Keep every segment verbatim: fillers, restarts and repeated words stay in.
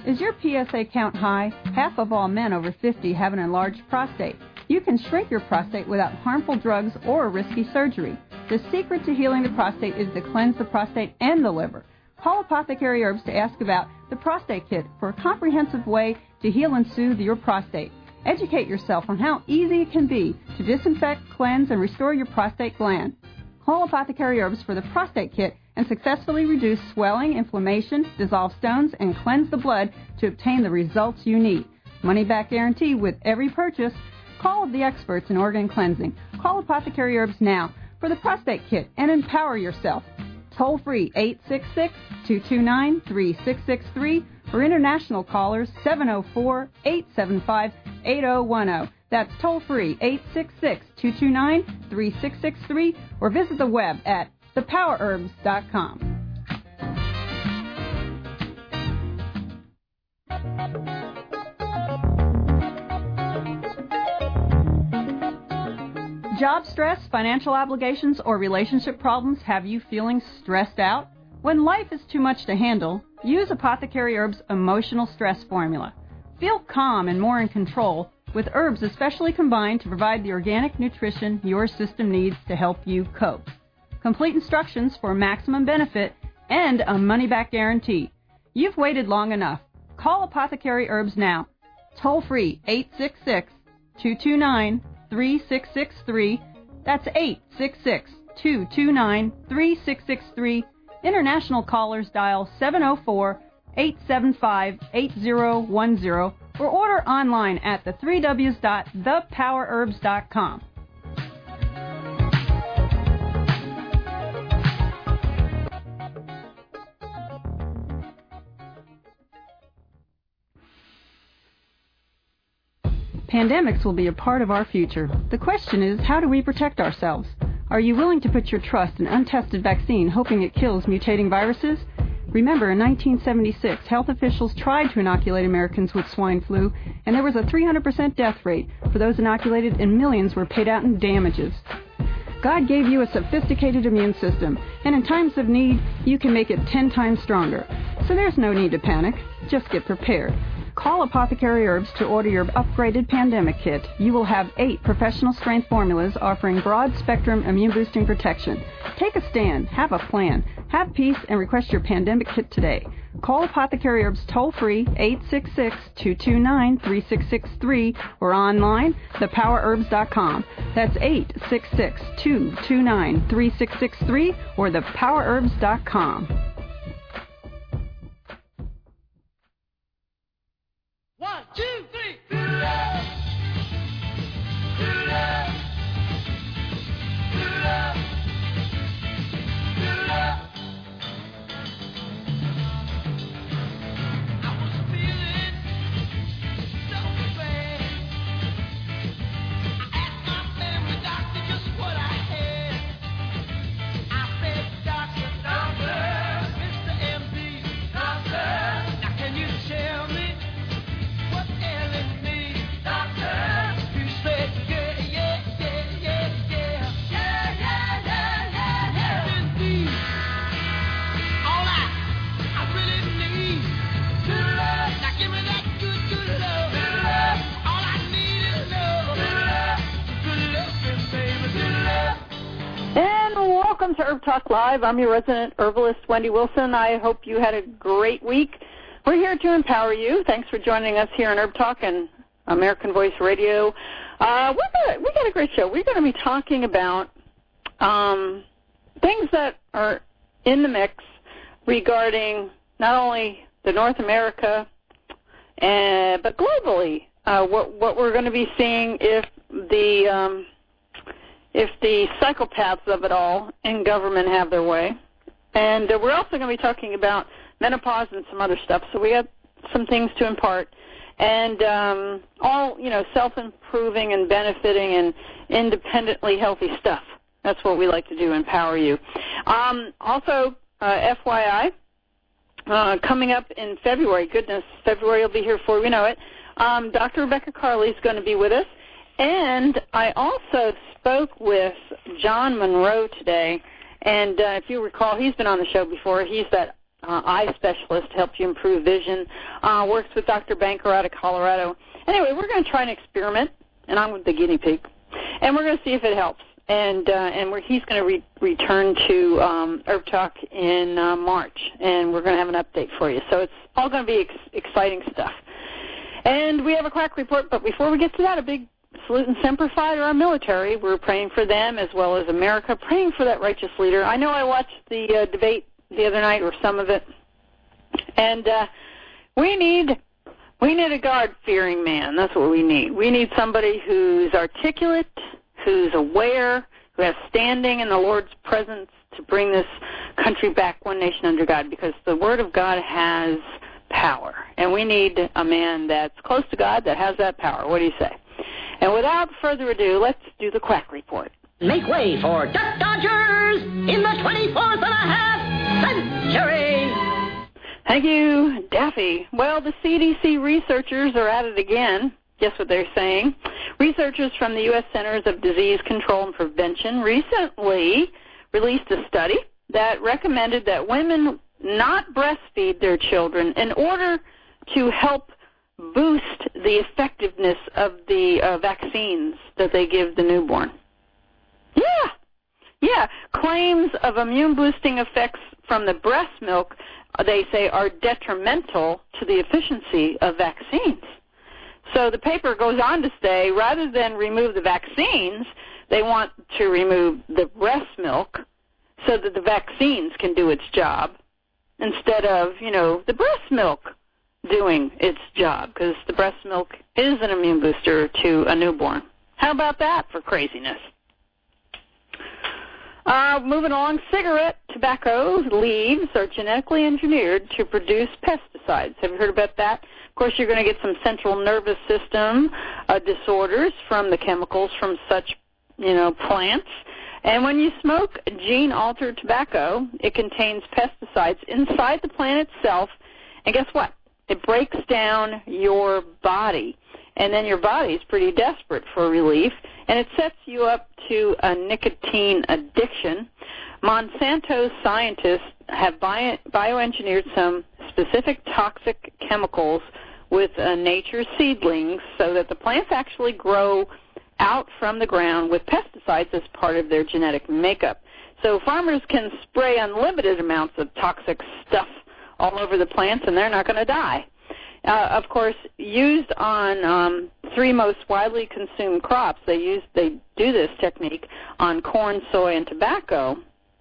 Is your P S A count high? Half of all men over fifty have an enlarged prostate. You can shrink your prostate without harmful drugs or risky surgery. The secret to healing the prostate is to cleanse the prostate and the liver. Call Apothecary Herbs to ask about the Prostate Kit for a comprehensive way to heal and soothe your prostate. Educate yourself on how easy it can be to disinfect, cleanse, and restore your prostate gland. Call Apothecary Herbs for the Prostate Kit and successfully reduce swelling, inflammation, dissolve stones, and cleanse the blood to obtain the results you need. Money-back guarantee with every purchase. Call the experts in organ cleansing. Call Apothecary Herbs now for the Prostate Kit and empower yourself. Toll free eight six six, two two nine, three six six three or international callers seven oh four, eight seven five, eight oh one oh. That's toll free eight six six, two two nine, three six six three or visit the web at the power herbs dot com. Job stress, financial obligations, or relationship problems have you feeling stressed out? When life is too much to handle, use Apothecary Herbs' Emotional Stress Formula. Feel calm and more in control with herbs especially combined to provide the organic nutrition your system needs to help you cope. Complete instructions for maximum benefit and a money-back guarantee. You've waited long enough. Call Apothecary Herbs now. Toll free eight six six, two two nine, three six six three. That's eight six six, two two nine, three six six three. International callers dial seven oh four, eight seven five, eight oh one oh or order online at the three w's dot the power herbs dot com. Pandemics will be a part of our future. The question is, how do we protect ourselves? Are you willing to put your trust in untested vaccine, hoping it kills mutating viruses? Remember, in nineteen seventy-six, health officials tried to inoculate Americans with swine flu, and there was a three hundred percent death rate for those inoculated, and millions were paid out in damages. God gave you a sophisticated immune system, and in times of need, you can make it ten times stronger. So there's no need to panic. Just get prepared. Call Apothecary Herbs to order your upgraded pandemic kit. You will have eight professional strength formulas offering broad spectrum immune boosting protection. Take a stand, have a plan, have peace, and request your pandemic kit today. Call Apothecary Herbs toll free eight six six, two two nine, three six six three or online the power herbs dot com. That's eight six six, two two nine, three six six three or the power herbs dot com. One, two, three. Do love. Do love. Do love. Do love. I was feeling so bad. I asked my family doctor just what I had. I said, Doctor, Doctor, Mister M D, Doctor, now can you tell me? Welcome to Herb Talk Live. I'm your resident herbalist, Wendy Wilson. I hope you had a great week. We're here to empower you. Thanks for joining us here on Herb Talk and American Voice Radio. Uh, we're gonna, we got a great show. We're going to be talking about um, things that are in the mix regarding not only the North America, uh, but globally. Uh, what, what we're going to be seeing if the... Um, if the psychopaths of it all in government have their way. And uh, we're also going to be talking about menopause and some other stuff. So we have some things to impart. And um, all, you know, self-improving and benefiting and independently healthy stuff. That's what we like to do, empower you. Um, also, uh, F Y I, uh, coming up in February, goodness, February will be here before we know it, um, Doctor Rebecca Carley is going to be with us. And I also spoke with John Monroe today, and uh, if you recall, he's been on the show before. He's that uh, eye specialist to help you improve vision. Uh, works with Doctor Banker out of Colorado. Anyway, we're going to try an experiment, and I'm with the guinea pig, and we're going to see if it helps. And uh, and we're, he's going to re- return to um, Herb Talk in uh, March, and we're going to have an update for you. So it's all going to be ex- exciting stuff. And we have a quack report, but before we get to that, a big salute and semper fi to our military. We're praying for them as well as America, praying for that righteous leader. I know I watched the uh, debate the other night, or some of it, and uh, we need we need a God-fearing man. That's what we need. We need somebody who's articulate, who's aware, who has standing in the Lord's presence to bring this country back one nation under God, because the Word of God has power, and we need a man that's close to God that has that power. What do you say? And without further ado, let's do the quack report. Make way for Duck Dodgers in the twenty-fourth and a half century. Thank you, Daffy. Well, the C D C researchers are at it again. Guess what they're saying? Researchers from the U S Centers of Disease Control and Prevention recently released a study that recommended that women not breastfeed their children in order to help boost the effectiveness of the uh, vaccines that they give the newborn. Yeah, yeah. Claims of immune-boosting effects from the breast milk, they say, are detrimental to the efficiency of vaccines. So the paper goes on to say, rather than remove the vaccines, they want to remove the breast milk so that the vaccines can do its job instead of, you know, the breast milk doing its job, because the breast milk is an immune booster to a newborn. How about that for craziness? Uh, moving along, cigarette tobacco leaves are genetically engineered to produce pesticides. Have you heard about that? Of course, you're going to get some central nervous system uh, disorders from the chemicals from such, you know, plants. And when you smoke gene-altered tobacco, it contains pesticides inside the plant itself. And guess what? It breaks down your body. And then your body is pretty desperate for relief. And it sets you up to a nicotine addiction. Monsanto scientists have bio- bioengineered some specific toxic chemicals with uh, nature's seedlings so that the plants actually grow out from the ground with pesticides as part of their genetic makeup. So farmers can spray unlimited amounts of toxic stuff all over the plants, and they're not going to die. Uh, of course, used on um, three most widely consumed crops, they use they do this technique on corn, soy, and tobacco.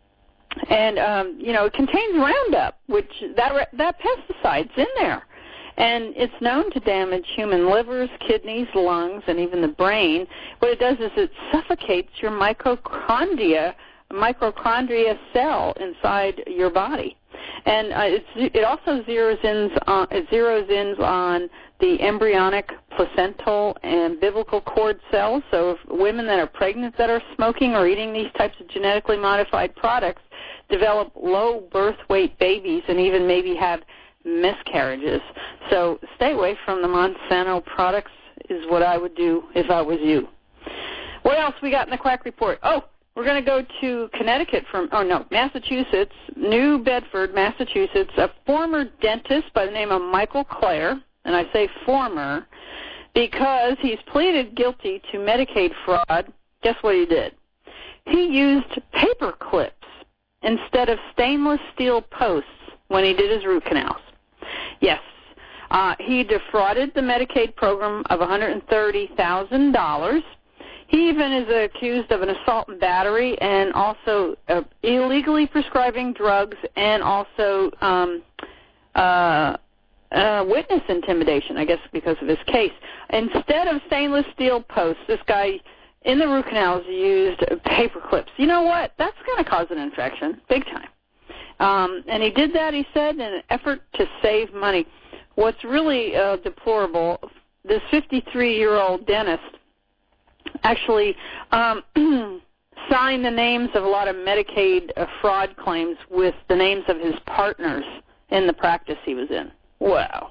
And um, you know, it contains Roundup, which that that pesticide's in there. And it's known to damage human livers, kidneys, lungs, and even the brain. What it does is it suffocates your mitochondria, mitochondria cell inside your body. And uh, it's, it also zeroes in, uh, it zeroes in on the embryonic, placental, and umbilical cord cells. So if women that are pregnant that are smoking or eating these types of genetically modified products develop low birth weight babies and even maybe have miscarriages. So stay away from the Monsanto products is what I would do if I was you. What else we got in the quack report? Oh, we're going to go to Connecticut from, oh no, Massachusetts, New Bedford, Massachusetts. A former dentist by the name of Michael Clare, and I say former because he's pleaded guilty to Medicaid fraud. Guess what he did? He used paper clips instead of stainless steel posts when he did his root canals. Yes, uh, he defrauded the Medicaid program of one hundred thirty thousand dollars. He even is accused of an assault and battery and also uh, illegally prescribing drugs and also um, uh, uh, witness intimidation, I guess, because of his case. Instead of stainless steel posts, this guy in the root canals used paper clips. You know what? That's going to cause an infection, big time. Um, and he did that, he said, in an effort to save money. What's really uh, deplorable, this fifty-three-year-old dentist actually um, signed the names of a lot of Medicaid uh, fraud claims with the names of his partners in the practice he was in. Wow.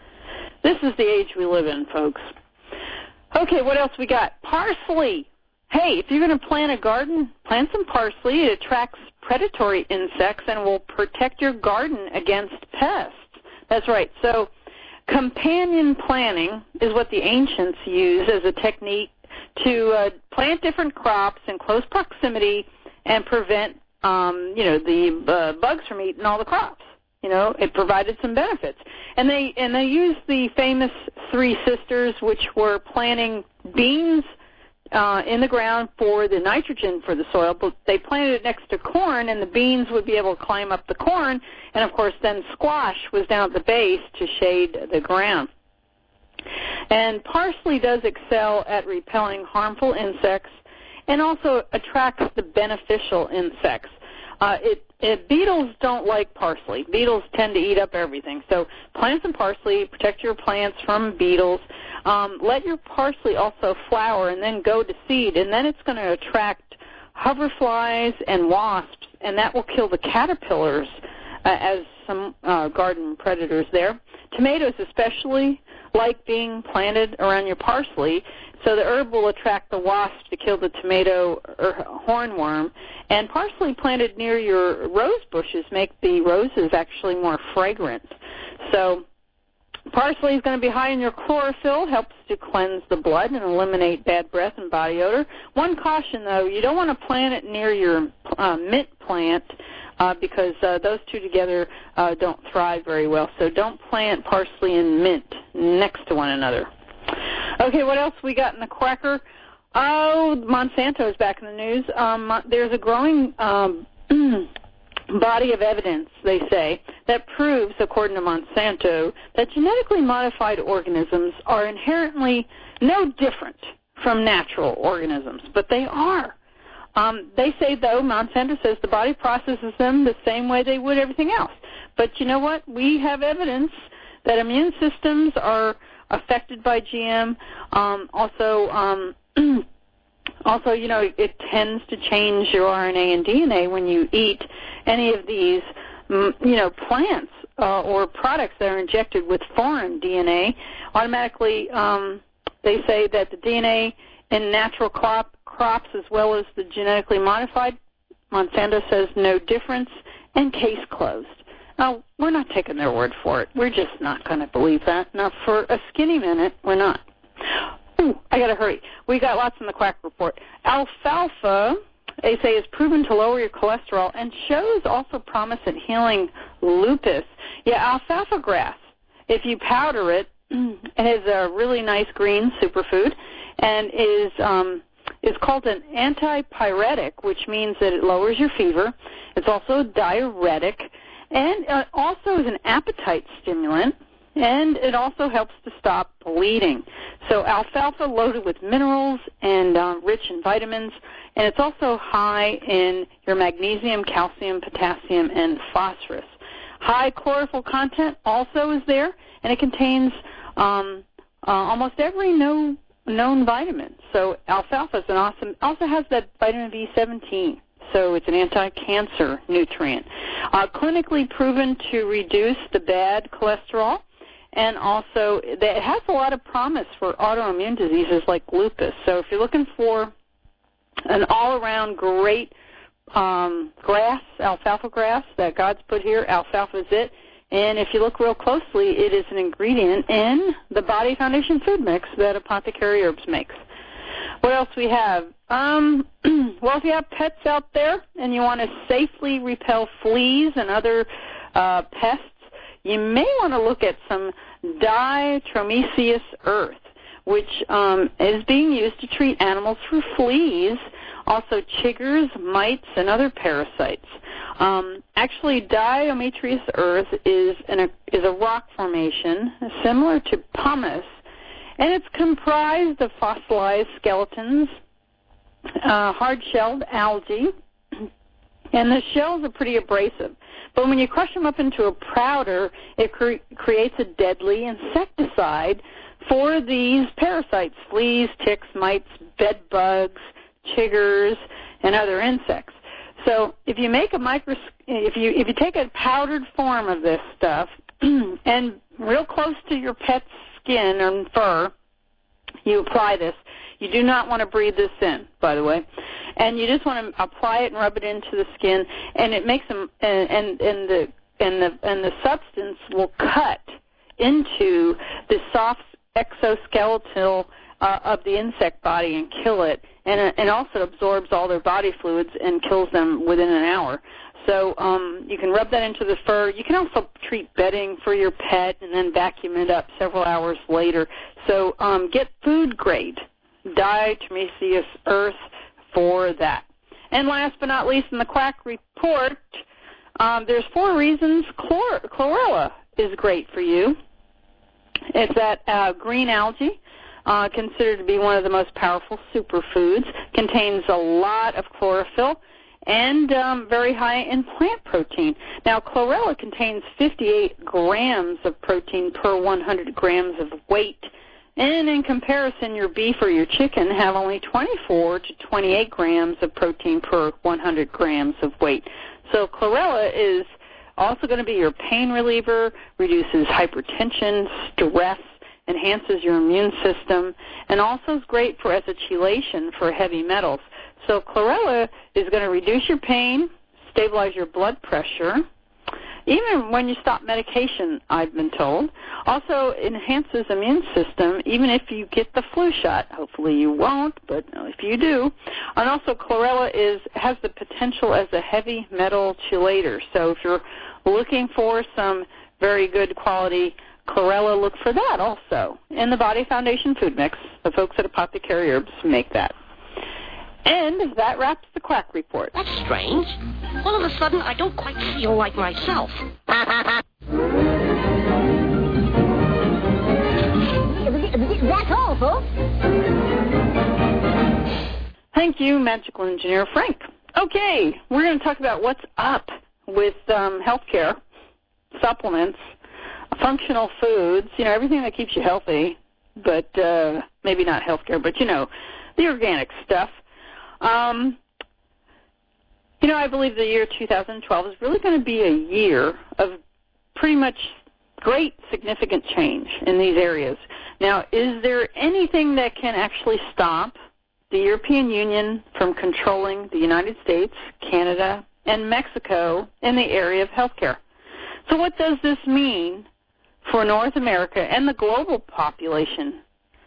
This is the age we live in, folks. Okay, what else we got? Parsley hey, if you're going to plant a garden, plant some parsley. It attracts predatory insects and will protect your garden against pests. That's right. So companion planting is what the ancients used as a technique to uh, plant different crops in close proximity and prevent, um, you know, the uh, bugs from eating all the crops. You know, it provided some benefits. And they and they used the famous three sisters, which were planting beans uh, in the ground for the nitrogen for the soil, but they planted it next to corn, and the beans would be able to climb up the corn, and, of course, then squash was down at the base to shade the ground. And parsley does excel at repelling harmful insects and also attracts the beneficial insects. Uh, it, it, beetles don't like parsley. Beetles tend to eat up everything. So plant some parsley, protect your plants from beetles. Um, let your parsley also flower and then go to seed, and then it's going to attract hoverflies and wasps, and that will kill the caterpillars uh, as some uh, garden predators there. Tomatoes especially like being planted around your parsley, so the herb will attract the wasp to kill the tomato or hornworm. And parsley planted near your rose bushes make the roses actually more fragrant. So parsley is going to be high in your chlorophyll, helps to cleanse the blood and eliminate bad breath and body odor. One caution, though, you don't want to plant it near your uh, mint plant uh, because uh, those two together uh, don't thrive very well. So don't plant parsley and mint next to one another. Okay, what else we got in the quacker? Oh, Monsanto is back in the news. Um, there's a growing um, body of evidence, they say, that proves, according to Monsanto, that genetically modified organisms are inherently no different from natural organisms, but they are. Um, they say, though, Monsanto says the body processes them the same way they would everything else. But you know what? We have evidence that immune systems are affected by G M. Um, also, um, also, you know, it tends to change your R N A and D N A when you eat any of these, you know, plants uh, or products that are injected with foreign D N A. Automatically, um, they say that the D N A in natural crop, crops as well as the genetically modified, Monsanto says no difference, and case closed. Now, we're not taking their word for it. We're just not going to believe that. Now, for a skinny minute, we're not. Ooh, I got to hurry. We got lots in the Quack Report. Alfalfa, they say, is proven to lower your cholesterol and shows also promise at healing lupus. Yeah, alfalfa grass, if you powder it, it is a really nice green superfood and is um, is called an antipyretic, which means that it lowers your fever. It's also a diuretic. And uh, also is an appetite stimulant, and it also helps to stop bleeding. So alfalfa loaded with minerals and uh, rich in vitamins, and it's also high in your magnesium, calcium, potassium, and phosphorus. High chlorophyll content also is there, and it contains um, uh, almost every no, known vitamin. So alfalfa is an awesome, also has that vitamin B seventeen. So it's an anti-cancer nutrient. Uh, clinically proven to reduce the bad cholesterol, and also it has a lot of promise for autoimmune diseases like lupus. So if you're looking for an all-around great um, grass, alfalfa grass that God's put here, alfalfa is it. And if you look real closely, it is an ingredient in the Body Foundation food mix that Apothecary Herbs makes. What else we have? Um, well, if you have pets out there and you want to safely repel fleas and other uh, pests, you may want to look at some ditromeseous earth, which um, is being used to treat animals for fleas, also chiggers, mites, and other parasites. Um, actually, diatomeseous earth is, an, is a rock formation similar to pumice, and it's comprised of fossilized skeletons, uh, hard-shelled algae, and the shells are pretty abrasive. But when you crush them up into a powder, it cre- creates a deadly insecticide for these parasites, fleas, ticks, mites, bed bugs, chiggers, and other insects. So if you make a micros- if you if you take a powdered form of this stuff and real close to your pet's skin and fur, You apply this. You do not want to breathe this in, by the way. And you just want to apply it and rub it into the skin, and it makes them, and, and, and the and the and the substance will cut into the soft exoskeletal uh, of the insect body and kill it, and and also absorbs all their body fluids and kills them within an hour. So um, you can rub that into the fur. You can also treat bedding for your pet and then vacuum it up several hours later. So um, get food grade diatomaceous earth for that. And last but not least, in the Quack Report, um, there's four reasons chlor- chlorella is great for you. It's that uh, green algae, uh, considered to be one of the most powerful superfoods, contains a lot of chlorophyll, and um, very high in plant protein. Now, chlorella contains fifty-eight grams of protein per one hundred grams of weight, and in comparison, your beef or your chicken have only twenty-four to twenty-eight grams of protein per one hundred grams of weight. So chlorella is also going to be your pain reliever, reduces hypertension, stress, enhances your immune system, and also is great for as a chelation for heavy metals. So chlorella is going to reduce your pain, stabilize your blood pressure, even when you stop medication, I've been told. Also enhances immune system, even if you get the flu shot. Hopefully you won't, but if you do. And also chlorella is has the potential as a heavy metal chelator. So if you're looking for some very good quality chlorella, look for that also. In the Body Foundation Food Mix, the folks at Apothecary Herbs make that. And that wraps the Quack Report. That's strange. All of a sudden, I don't quite feel like myself. That's all, folks. Thank you, Magical Engineer Frank. Okay, we're going to talk about what's up with um, healthcare, supplements, functional foods, you know, everything that keeps you healthy, but uh, maybe not healthcare, but, you know, the organic stuff. Um, you know, I believe the year two thousand twelve is really going to be a year of pretty much great significant change in these areas. Now, is there anything that can actually stop the European Union from controlling the United States, Canada, and Mexico in the area of healthcare? So what does this mean for North America and the global population?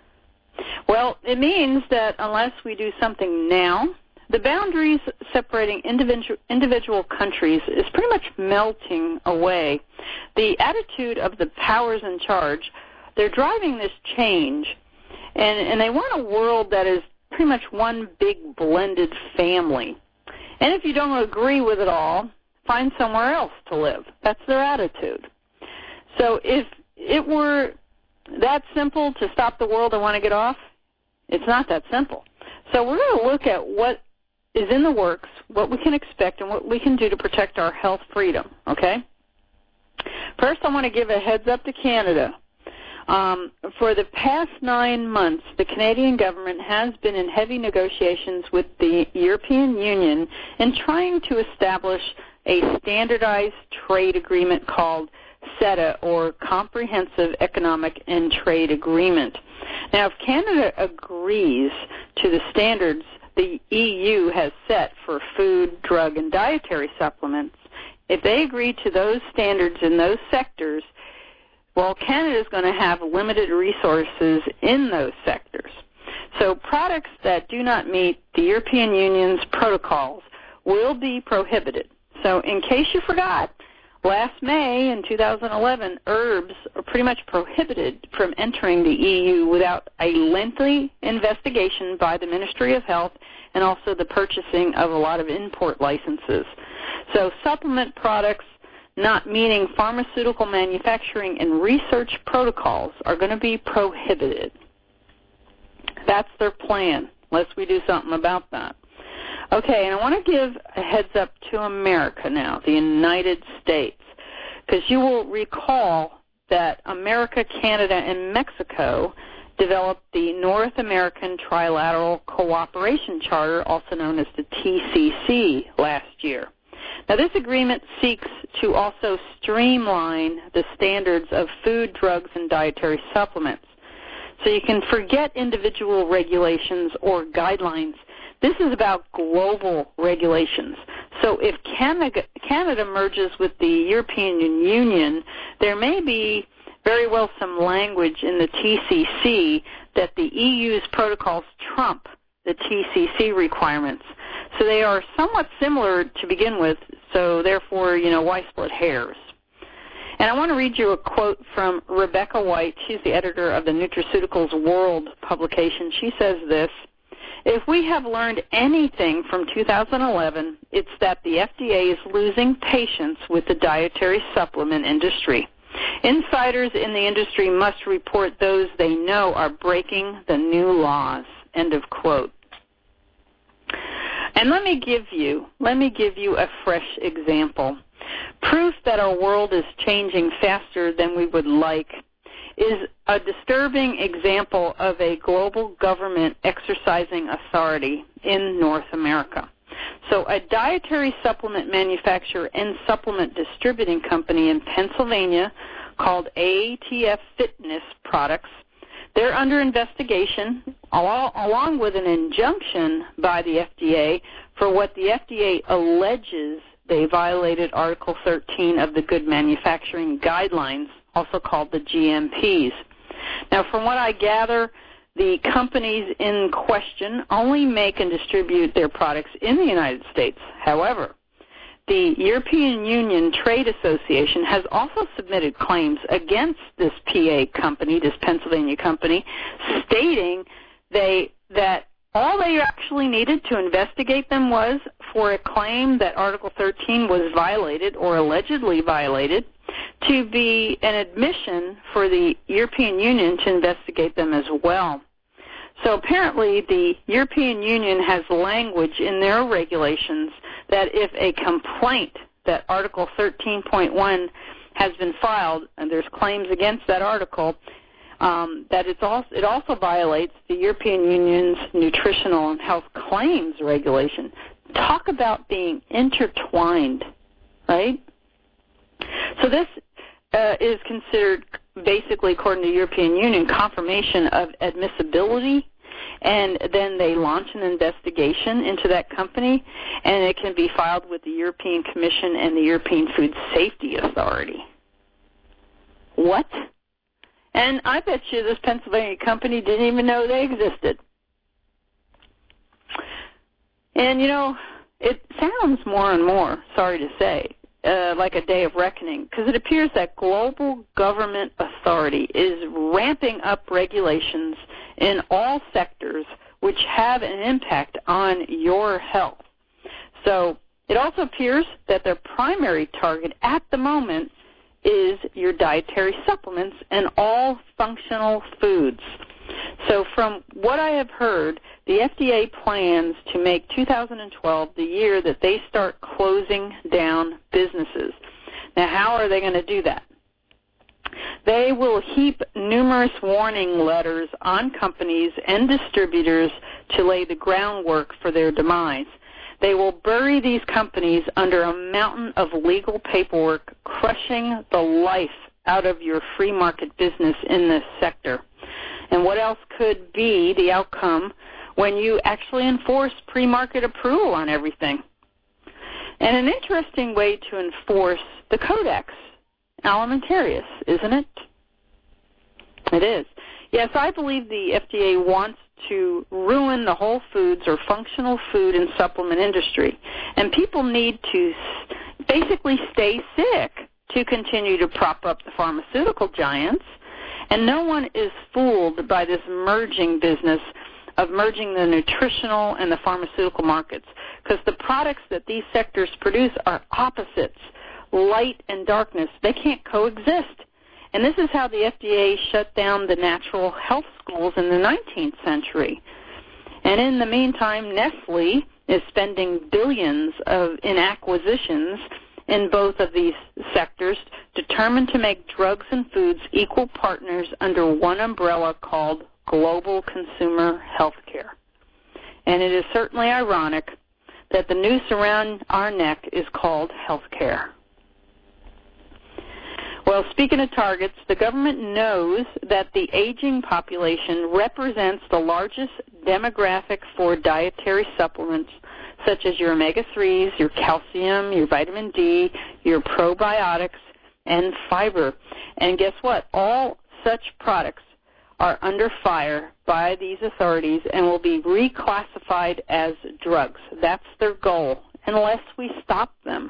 Well, it means that unless we do something now, the boundaries separating individual, individual countries is pretty much melting away. The attitude of the powers in charge, they're driving this change, and, and they want a world that is pretty much one big blended family. And if you don't agree with it all, find somewhere else to live. That's their attitude. So if it were that simple to stop the world and want to get off, it's not that simple. So we're going to look at what is in the works, what we can expect, and what we can do to protect our health freedom, okay? First, I want to give a heads up to Canada. Um, for the past nine months, the Canadian government has been in heavy negotiations with the European Union in trying to establish a standardized trade agreement called CETA, or Comprehensive Economic and Trade Agreement. Now, if Canada agrees to the standards the E U has set for food, drug, and dietary supplements, if they agree to those standards in those sectors, well, Canada is going to have limited resources in those sectors. So products that do not meet the European Union's protocols will be prohibited. So in case you forgot, last May in two thousand eleven, herbs are pretty much prohibited from entering the E U without a lengthy investigation by the Ministry of Health and also the purchasing of a lot of import licenses. So supplement products not meeting pharmaceutical manufacturing and research protocols are going to be prohibited. That's their plan, unless we do something about that. Okay, and I want to give a heads up to America now, the United States, because you will recall that America, Canada, and Mexico developed the North American Trilateral Cooperation Charter, also known as the T C C, last year. Now, this agreement seeks to also streamline the standards of food, drugs, and dietary supplements. So you can forget individual regulations or guidelines. This is about global regulations. So if Canada, Canada merges with the European Union, there may be very well some language in the T C C that the E U's protocols trump the T C C requirements. So they are somewhat similar to begin with, so therefore, you know, why split hairs? And I want to read you a quote from Rebecca White. She's the editor of the Nutraceuticals World publication. She says this: if we have learned anything from two thousand eleven, it's that the F D A is losing patience with the dietary supplement industry. Insiders in the industry must report those they know are breaking the new laws. End of quote. And let me give you, let me give you a fresh example. Proof that our world is changing faster than we would like is a disturbing example of a global government exercising authority in North America. So a dietary supplement manufacturer and supplement distributing company in Pennsylvania called A T F Fitness Products, they're under investigation along with an injunction by the F D A for what the F D A alleges they violated Article thirteen of the Good Manufacturing Guidelines, also called the G M Ps. Now, from what I gather, the companies in question only make and distribute their products in the United States. However, the European Union Trade Association has also submitted claims against this P A company, this Pennsylvania company, stating they that all they actually needed to investigate them was for a claim that Article thirteen was violated or allegedly violated to be an admission for the European Union to investigate them as well. So apparently the European Union has language in their regulations that if a complaint that Article thirteen point one has been filed and there's claims against that article, um, that it's also, it also violates the European Union's nutritional and health claims regulation. Talk about being intertwined, right? So this uh, is considered basically, according to the European Union, confirmation of admissibility, and then they launch an investigation into that company, and it can be filed with the European Commission and the European Food Safety Authority. What? And I bet you this Pennsylvania company didn't even know they existed. And, you know, it sounds more and more, sorry to say, Uh, like a day of reckoning, because it appears that global government authority is ramping up regulations in all sectors which have an impact on your health. So it also appears that their primary target at the moment is your dietary supplements and all functional foods. So from what I have heard, the F D A plans to make two thousand twelve the year that they start closing down businesses. Now, how are they going to do that? They will heap numerous warning letters on companies and distributors to lay the groundwork for their demise. They will bury these companies under a mountain of legal paperwork, crushing the life out of your free market business in this sector. And what else could be the outcome when you actually enforce pre-market approval on everything? And an interesting way to enforce the Codex Alimentarius, isn't it? It is. Yes, I believe the F D A wants to ruin the whole foods or functional food and supplement industry. And people need to basically stay sick to continue to prop up the pharmaceutical giants. And no one is fooled by this merging business of merging the nutritional and the pharmaceutical markets, because the products that these sectors produce are opposites, light and darkness. They can't coexist. And this is how the F D A shut down the natural health schools in the nineteenth century. And in the meantime, Nestle is spending billions of in acquisitions in both of these sectors, determined to make drugs and foods equal partners under one umbrella called global consumer health care. And it is certainly ironic that the noose around our neck is called health care. Well, Well, speaking of targets, the government knows that the aging population represents the largest demographic for dietary supplements, such as your omega threes, your calcium, your vitamin D, your probiotics, and fiber. And guess what? All such products are under fire by these authorities and will be reclassified as drugs. That's their goal, unless we stop them.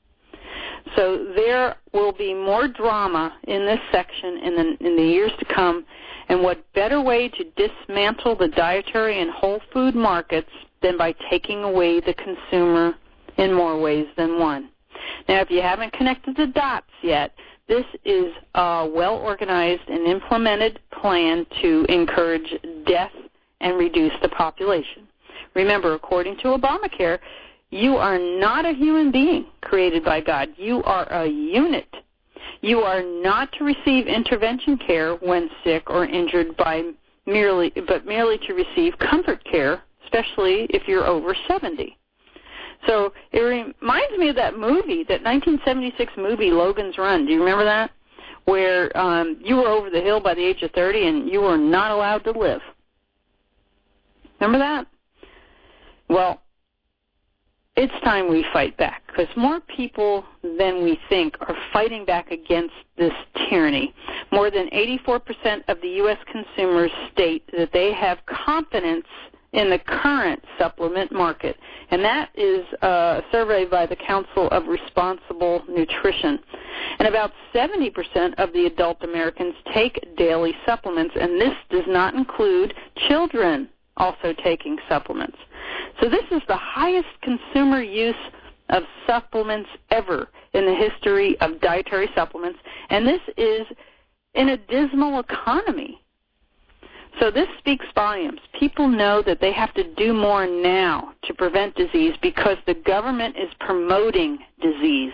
So there will be more drama in this section in the, in the years to come, and what better way to dismantle the dietary and whole food markets than by taking away the consumer in more ways than one. Now, if you haven't connected the dots yet, this is a well-organized and implemented plan to encourage death and reduce the population. Remember, according to Obamacare, you are not a human being created by God. You are a unit. You are not to receive intervention care when sick or injured by merely, but merely to receive comfort care, especially if you're over seventy. So it reminds me of that movie, that nineteen seventy-six movie, Logan's Run. Do you remember that? Where um, you were over the hill by the age of thirty and you were not allowed to live. Remember that? Well, it's time we fight back, because more people than we think are fighting back against this tyranny. More than eighty-four percent of the U S consumers state that they have confidence in the current supplement market, and that is a survey by the Council of Responsible Nutrition. And about seventy percent of the adult Americans take daily supplements, and this does not include children also taking supplements. So this is the highest consumer use of supplements ever in the history of dietary supplements, and this is in a dismal economy. So this speaks volumes. People know that they have to do more now to prevent disease because the government is promoting disease.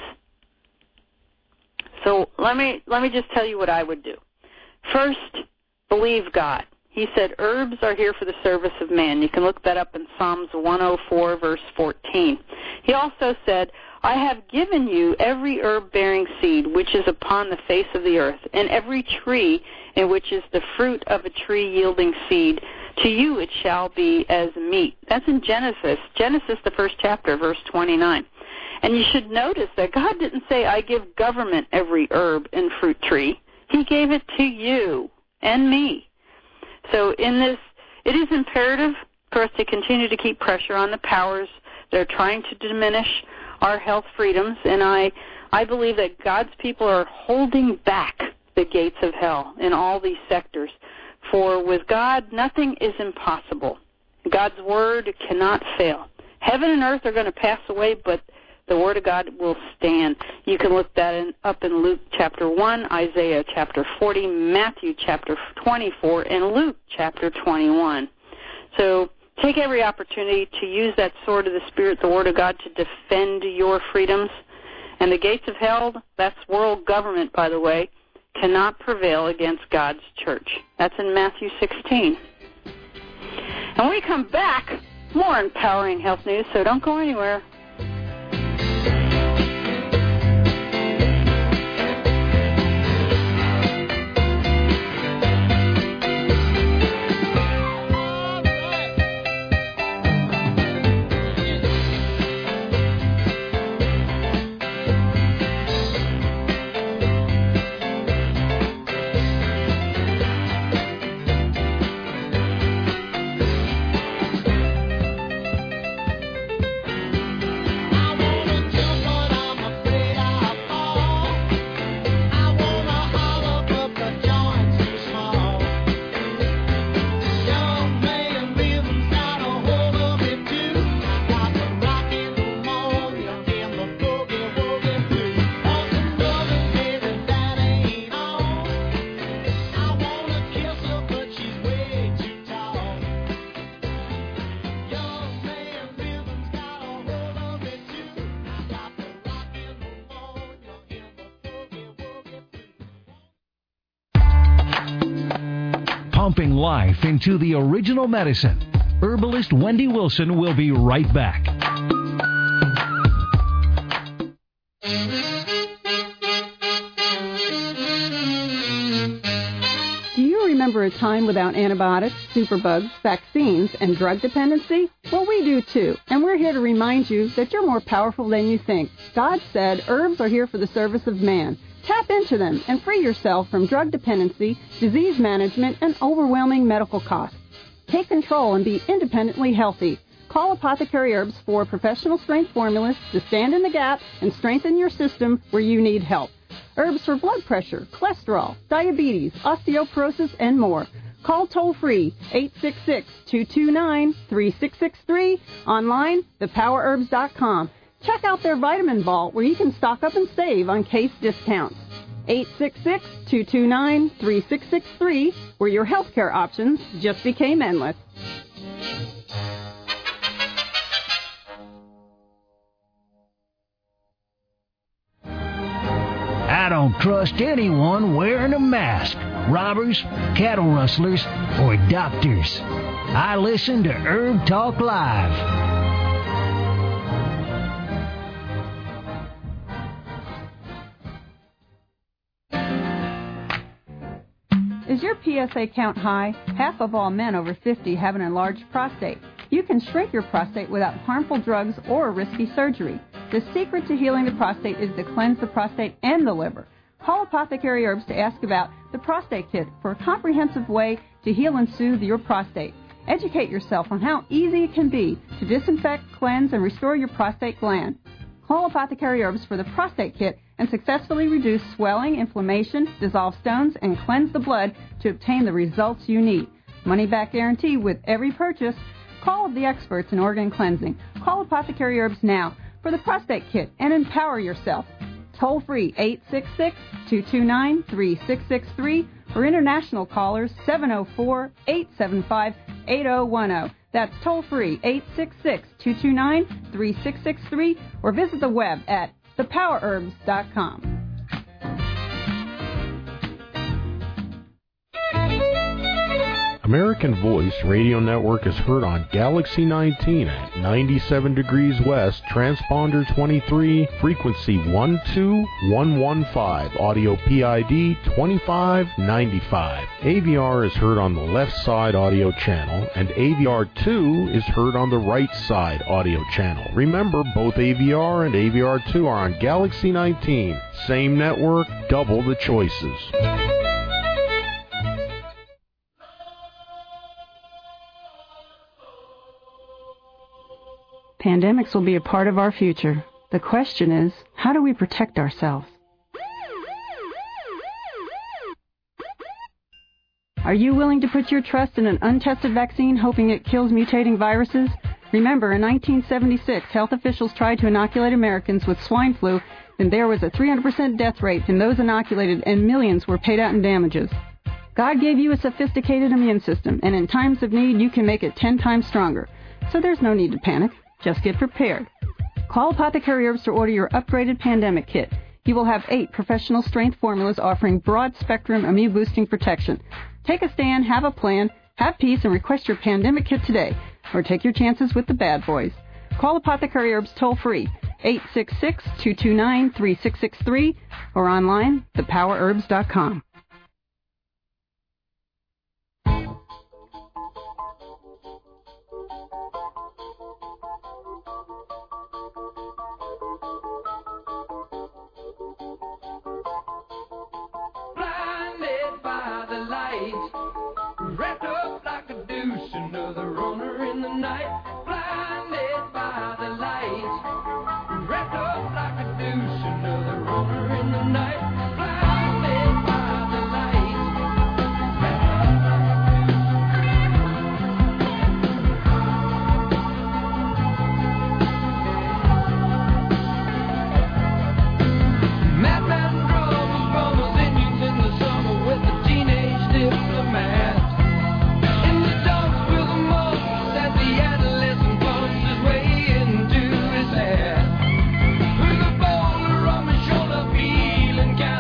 So let me let me just tell you what I would do. First, believe God. He said herbs are here for the service of man. You can look that up in Psalms one oh four, verse fourteen. He also said, I have given you every herb-bearing seed which is upon the face of the earth, and every tree in which is the fruit of a tree yielding seed. To you it shall be as meat. That's in Genesis. Genesis, the first chapter, verse twenty-nine. And you should notice that God didn't say, I give government every herb and fruit tree. He gave it to you and me. So in this, it is imperative for us to continue to keep pressure on the powers that are trying to diminish our health freedoms, and I, I believe that God's people are holding back the gates of hell in all these sectors. For with God, nothing is impossible. God's word cannot fail. Heaven and earth are going to pass away, but the word of God will stand. You can look that in, up in Luke chapter one, Isaiah chapter forty, Matthew chapter twenty-four, and Luke chapter twenty-one. So take every opportunity to use that sword of the Spirit, the word of God, to defend your freedoms. And the gates of hell, that's world government, by the way, cannot prevail against God's church. That's in Matthew sixteen. And when we come back, more empowering health news, so don't go anywhere. Pumping life into the original medicine. Herbalist Wendy Wilson will be right back. remember a time without antibiotics, superbugs, vaccines, and drug dependency? Well, we do too, and we're here to remind you that you're more powerful than you think. God said herbs are here for the service of man. Tap into them and free yourself from drug dependency, disease management, and overwhelming medical costs. Take control and be independently healthy. Call Apothecary Herbs for professional strength formulas to stand in the gap and strengthen your system where you need help. Herbs for blood pressure, cholesterol, diabetes, osteoporosis, and more. Call toll-free eight six six, two two nine, three six six three, online, the power herbs dot com. Check out their vitamin vault where you can stock up and save on case discounts. eight six six, two two nine, three six six three, where your healthcare options just became endless. I don't trust anyone wearing a mask. Robbers, cattle rustlers, or doctors. I listen to Herb Talk Live. Is your P S A count high? Half of all men over fifty have an enlarged prostate. You can shrink your prostate without harmful drugs or risky surgery. The secret to healing the prostate is to cleanse the prostate and the liver. Call Apothecary Herbs to ask about the Prostate Kit for a comprehensive way to heal and soothe your prostate. Educate yourself on how easy it can be to disinfect, cleanse, and restore your prostate gland. Call Apothecary Herbs for the Prostate Kit and successfully reduce swelling, inflammation, dissolve stones, and cleanse the blood to obtain the results you need. Money back guarantee with every purchase. Call the experts in organ cleansing. Call Apothecary Herbs now for the Prostate Kit and empower yourself. Toll free eight six six, two two nine, three six six three or international callers seven oh four, eight seven five, eight oh one oh. That's toll free eight six six, two two nine, three six six three or visit the web at the power herbs dot com. American Voice Radio Network is heard on Galaxy nineteen at ninety-seven degrees west, transponder twenty-three, frequency one two one one five, audio P I D twenty-five ninety-five. A V R is heard on the left side audio channel, and A V R two is heard on the right side audio channel. Remember, both A V R and A V R two are on Galaxy nineteen. Same network, double the choices. Pandemics will be a part of our future. The question is, how do we protect ourselves? Are you willing to put your trust in an untested vaccine hoping it kills mutating viruses? Remember, in nineteen seventy-six, health officials tried to inoculate Americans with swine flu, and there was a three hundred percent death rate in those inoculated, and millions were paid out in damages. God gave you a sophisticated immune system, and in times of need, you can make it ten times stronger. So there's no need to panic. Just get prepared. Call Apothecary Herbs to order your upgraded pandemic kit. You will have eight professional strength formulas offering broad-spectrum immune-boosting protection. Take a stand, have a plan, have peace, and request your pandemic kit today. Or take your chances with the bad boys. Call Apothecary Herbs toll-free, eight six six, two two nine, three six six three, or online, the power herbs dot com. Wrapped up like a douche, another runner in the night. Blinded by the light. Wrapped up like a douche, another runner in the night. Blinded by the light. Madman drums, drummers, Indians in the summer with the teenage diplomat. With a boulder on my shoulder, feeling kind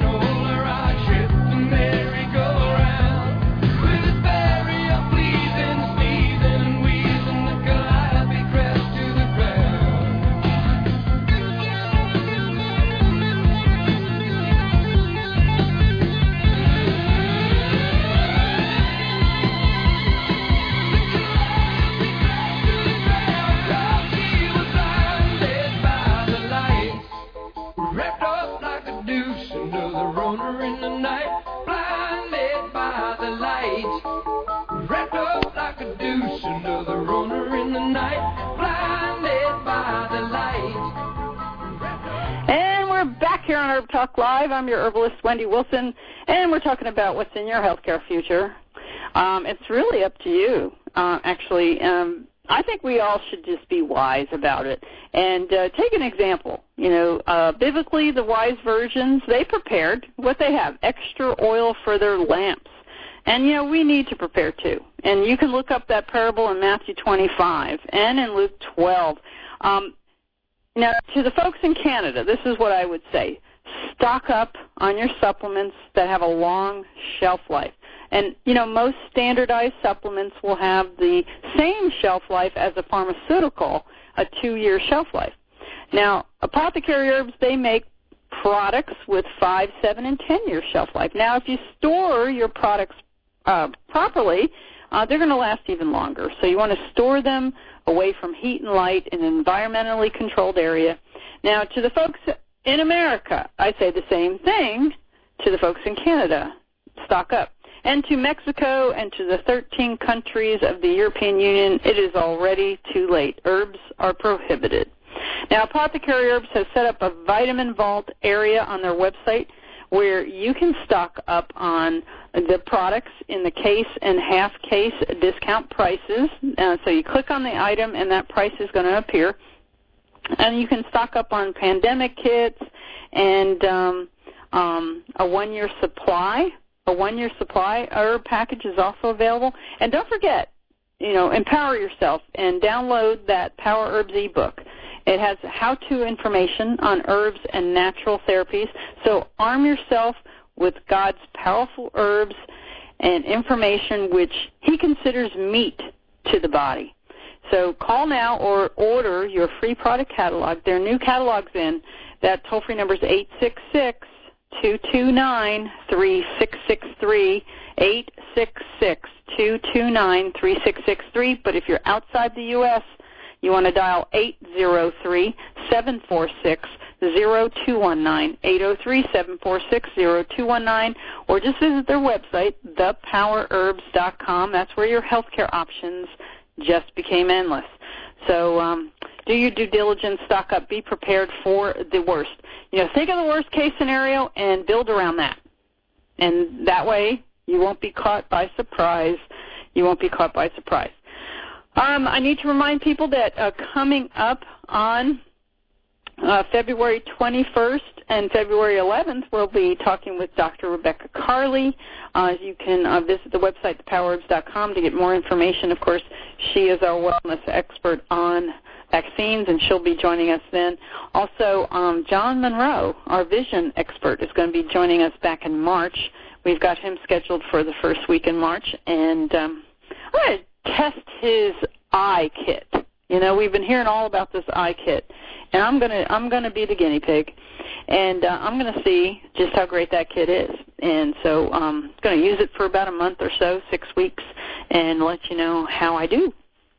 another runner in the night, blinded by the light. Wrapped up like a douche, another runner in the night, blinded by the light. And we're back here on Herb Talk Live. I'm your herbalist, Wendy Wilson, and we're talking about what's in your healthcare future. Um, it's really up to you, uh, actually. Um, I think we all should just be wise about it. And uh, take an example. You know, uh, biblically, the wise virgins, they prepared what they have, extra oil for their lamps. And, you know, we need to prepare too. And you can look up that parable in Matthew twenty-five and in Luke twelve. Um, now, to the folks in Canada, this is what I would say. Stock up on your supplements that have a long shelf life. And, you know, most standardized supplements will have the same shelf life as a pharmaceutical, a two-year shelf life. Now, Apothecary Herbs, they make products with five, seven, and ten-year shelf life. Now, if you store your products uh, properly, uh, they're going to last even longer. So you want to store them away from heat and light in an environmentally controlled area. Now, to the folks in America, I say the same thing to the folks in Canada. Stock up. And to Mexico and to the thirteen countries of the European Union, it is already too late. Herbs are prohibited. Now, Apothecary Herbs has set up a vitamin vault area on their website where you can stock up on the products in the case and half case discount prices. Uh, so you click on the item and that price is going to appear. And you can stock up on pandemic kits and um, um, a one-year supply. A one-year supply herb package is also available. And don't forget, you know, empower yourself and download that Power Herbs ebook. It has how-to information on herbs and natural therapies. So arm yourself with God's powerful herbs and information which he considers meat to the body. So call now or order your free product catalog. There are new catalogs in. That toll-free number is eight six six, two two nine, three six six three, eight six six, two two nine, three six six three. But if you're outside the U S, you want to dial eight zero three, seven four six, zero two one nine, eight zero three, seven four six, zero two one nine, or just visit their website, the power herbs dot com. That's where your healthcare options just became endless. So um, do your due diligence, stock up, be prepared for the worst. You know, think of the worst case scenario and build around that. And that way you won't be caught by surprise. You won't be caught by surprise. Um, I need to remind people that uh, coming up on uh, February twenty-first and February eleventh, we'll be talking with Doctor Rebecca Carley. Uh, you can uh, visit the website, the power herbs dot com, to get more information. Of course, she is our wellness expert on vaccines, and she'll be joining us then. Also, um, John Monroe, our vision expert, is going to be joining us back in March. We've got him scheduled for the first week in March, and um, I'm going to test his eye kit. You know, we've been hearing all about this eye kit, and I'm going to I'm going to be the guinea pig, and uh, I'm going to see just how great that kit is. And so I'm um, going to use it for about a month or so, six weeks, and let you know how I do.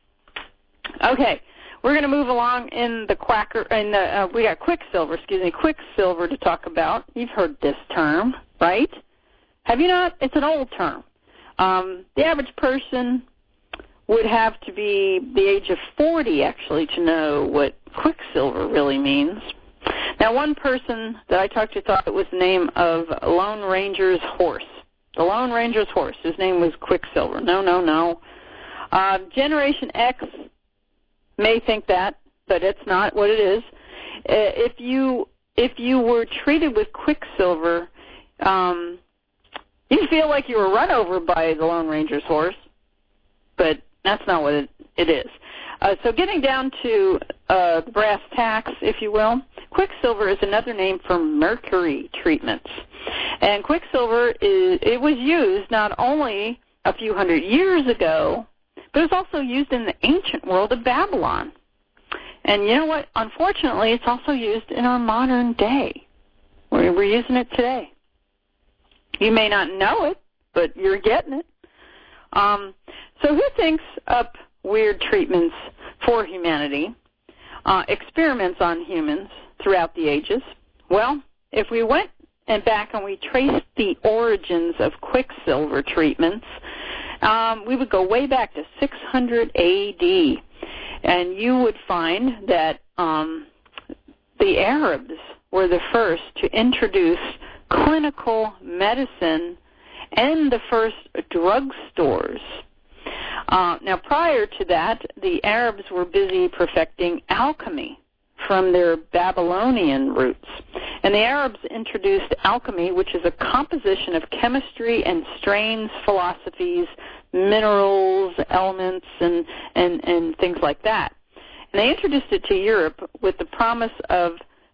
Okay. We're going to move along in the quacker, in the, uh, we got Quicksilver, excuse me, Quicksilver to talk about. You've heard this term, right? Have you not? It's an old term. Um, the average person would have to be the age of forty, actually, to know what Quicksilver really means. Now, one person that I talked to thought it was the name of Lone Ranger's horse. The Lone Ranger's horse. His name was Quicksilver. No, no, no. Uh, Generation X may think that, but it's not what it is. Uh, if you if you were treated with Quicksilver, um, you feel like you were run over by the Lone Ranger's horse, but that's not what it, it is. Uh, so getting down to uh, brass tacks, if you will, Quicksilver is another name for mercury treatments. And Quicksilver, is it was used not only a few hundred years ago, but it's also used in the ancient world of Babylon. And you know what? Unfortunately, it's also used in our modern day. We're, we're using it today. You may not know it, but you're getting it. Um, so who thinks up weird treatments for humanity, uh, experiments on humans throughout the ages? Well, if we went and back and we traced the origins of quicksilver treatments, um, we would go way back to six hundred A D, and you would find that um, the Arabs were the first to introduce clinical medicine and the first drugstores. Uh, now, prior to that, the Arabs were busy perfecting alchemy from their Babylonian roots. And the Arabs introduced alchemy, which is a composition of chemistry and strains, philosophies, minerals, elements, and, and, and things like that. And they introduced it to Europe with the promise of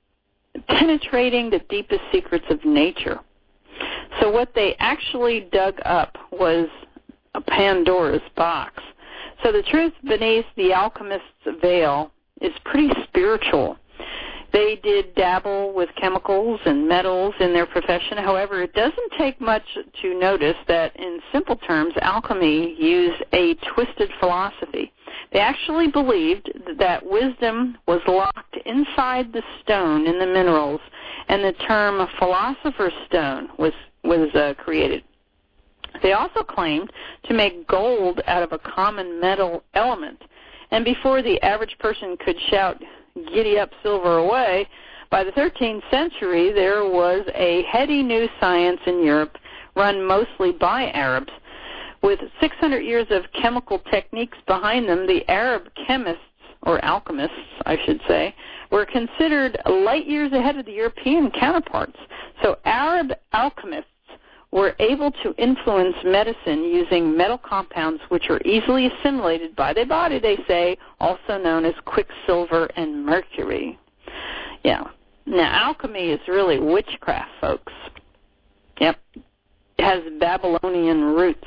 penetrating the deepest secrets of nature. So what they actually dug up was a Pandora's box. So the truth beneath the alchemist's veil is pretty spiritual. They did dabble with chemicals and metals in their profession. However, it doesn't take much to notice that, in simple terms, alchemy used a twisted philosophy. They actually believed that wisdom was locked inside the stone in the minerals, and the term philosopher's stone was, was uh, created. They also claimed to make gold out of a common metal element. And before the average person could shout, "Giddy up, silver away," by the thirteenth century, there was a heady new science in Europe run mostly by Arabs. With six hundred years of chemical techniques behind them, the Arab chemists, or alchemists, I should say, were considered light years ahead of the European counterparts. So Arab alchemists were able to influence medicine using metal compounds which are easily assimilated by the body, they say, also known as quicksilver and mercury. Yeah. Now, alchemy is really witchcraft, folks. Yep. It has Babylonian roots.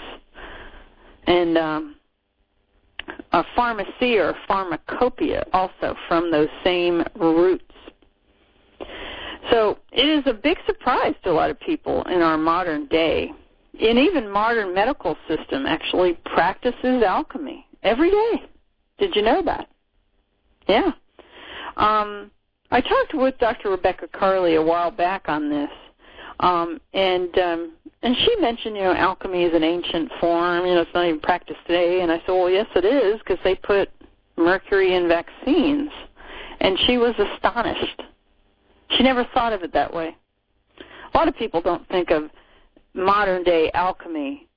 And um, a pharmacy or pharmacopoeia also from those same roots. So it is a big surprise to a lot of people in our modern day. And even modern medical system actually practices alchemy every day. Did you know that? Yeah. Um, I talked with Doctor Rebecca Carley a while back on this, um, and um, and she mentioned, you know, alchemy is an ancient form. You know, it's not even practiced today. And I said, well, yes, it is, because they put mercury in vaccines. And she was astonished. She never thought of it that way. A lot of people don't think of modern-day alchemy.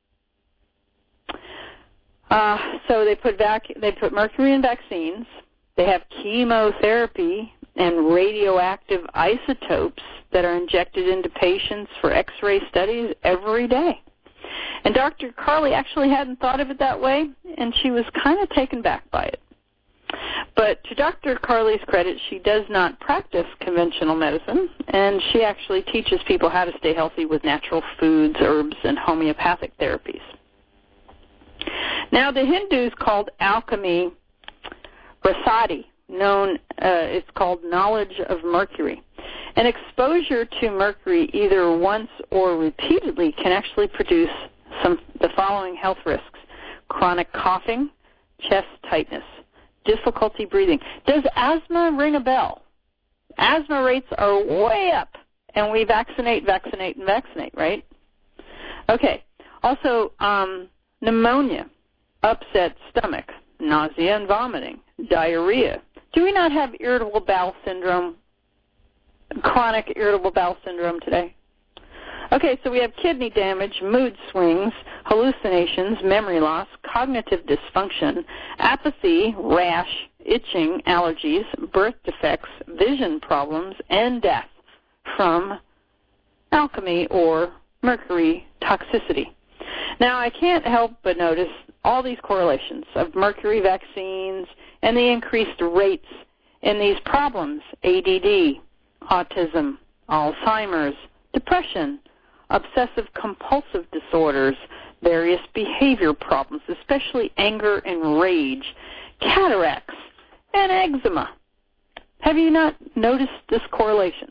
Uh, so they put vac- they put mercury in vaccines. They have chemotherapy and radioactive isotopes that are injected into patients for X-ray studies every day. And Doctor Carley actually hadn't thought of it that way, and she was kind of taken back by it. But to Doctor Carley's credit, she does not practice conventional medicine, and she actually teaches people how to stay healthy with natural foods, herbs, and homeopathic therapies. Now, the Hindus called alchemy rasadi, known, uh, it's called knowledge of mercury. And exposure to mercury either once or repeatedly can actually produce some the following health risks: chronic coughing, chest tightness, difficulty breathing. Does asthma ring a bell? Asthma rates are way up, and we vaccinate, vaccinate, and vaccinate, right? Okay. Also, um, pneumonia, upset stomach, nausea and vomiting, diarrhea. Do we not have irritable bowel syndrome, chronic irritable bowel syndrome today? Okay, so we have kidney damage, mood swings, hallucinations, memory loss, cognitive dysfunction, apathy, rash, itching, allergies, birth defects, vision problems, and death from alchemy or mercury toxicity. Now, I can't help but notice all these correlations of mercury vaccines and the increased rates in these problems: A D D, autism, Alzheimer's, depression, obsessive-compulsive disorders, various behavior problems, especially anger and rage, cataracts, and eczema. Have you not noticed this correlation?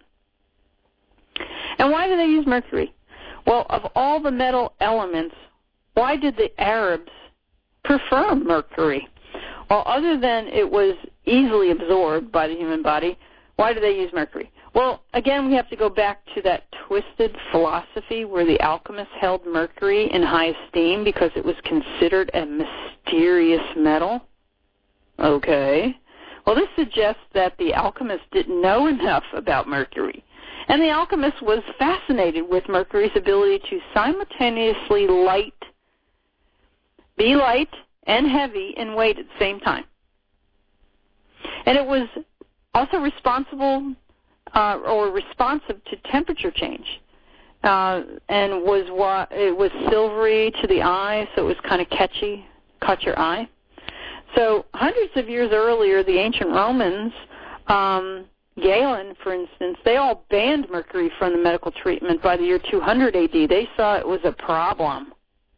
And why do they use mercury? Well, of all the metal elements, why did the Arabs prefer mercury? Well, other than it was easily absorbed by the human body, why do they use mercury? Well, again, we have to go back to that twisted philosophy where the alchemists held mercury in high esteem because it was considered a mysterious metal. Okay. Well, this suggests that the alchemist didn't know enough about mercury. And the alchemist was fascinated with mercury's ability to simultaneously light, be light and heavy in weight at the same time. And it was also responsible uh, or responsive to temperature change. Uh, and was wa- it was silvery to the eye, so it was kind of catchy, caught your eye. So hundreds of years earlier, the ancient Romans, um, Galen, for instance, they all banned mercury from the medical treatment by the year two hundred A D. They saw it was a problem.